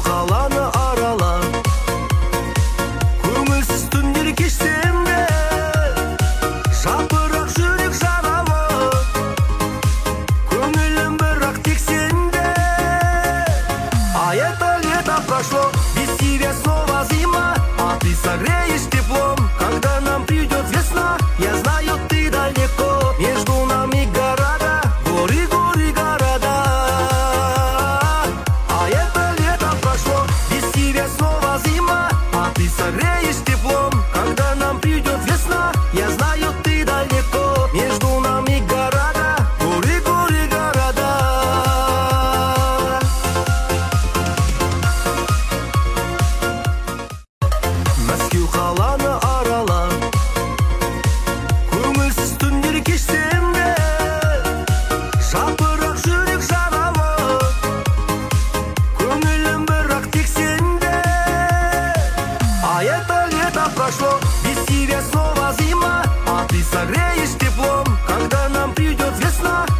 қаланы аралап, көңілсіз түндер кешсем де, жапырақ жүрек жаралып, көңілім бірақ тек сенде. А это лето прошло, без тебя снова зима, а ты согреешь теплом, когда нам придет весна. Я знаю, ты далеко, между нами города, горы, горы, города. А это лето прошло, без тебя снова зима, а ты согреешь теплом, когда нам придет весна. Я знаю, ты далеко, между нами города, горы, горы, города. Мәскеу қаланы аралап, көңілсіз түндер кешсем де, жапырақ жүрек жаралып, көңілім бірақ тек сенде. А это лето прошло, без тебя снова зима, а ты согреешь